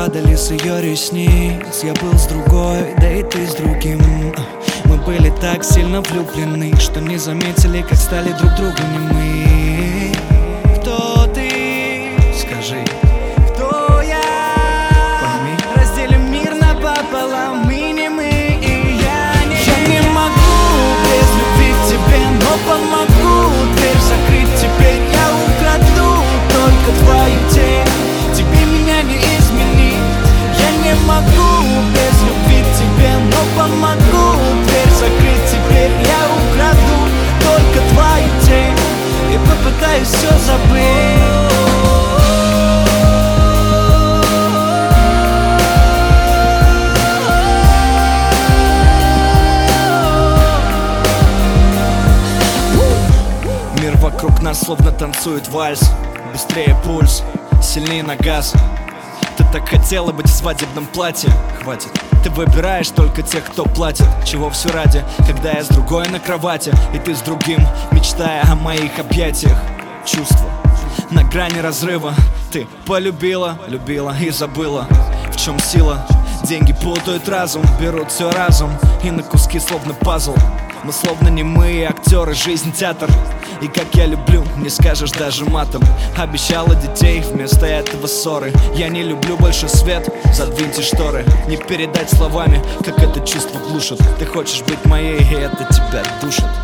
падали с ее ресниц. Я был с другой, да и ты с другим. Мы были так сильно влюблены, что не заметили, как стали друг другу немы. Кто ты? Скажи, кто я? Пойми, разделим мир напополам, мы не мы и я не могу без любви к тебе, но помогу дверь закрыть теперь. Я украду только твою тень, тебе меня не изменить. Я не могу без любви к тебе, но помогу дверь закрыть теперь. Я украду только твою тень и попытаюсь все забыть. Мир вокруг нас словно танцует вальс. Быстрее пульс, сильнее на газ. Ты так хотела быть в свадебном платье. Хватит, ты выбираешь только тех, кто платит. Чего все ради, когда я с другой на кровати, и ты с другим, мечтая о моих объятиях. Чувства на грани разрыва. Ты полюбила, любила и забыла. В чем сила? Деньги путают разум, берут все разум и на куски словно пазл. Мы словно немые актеры, жизнь театр. И как я люблю, не скажешь даже матом. Обещала детей, вместо этого ссоры. Я не люблю больше свет, задвиньте шторы. Не передать словами, как это чувство глушит. Ты хочешь быть моей, и это тебя душит.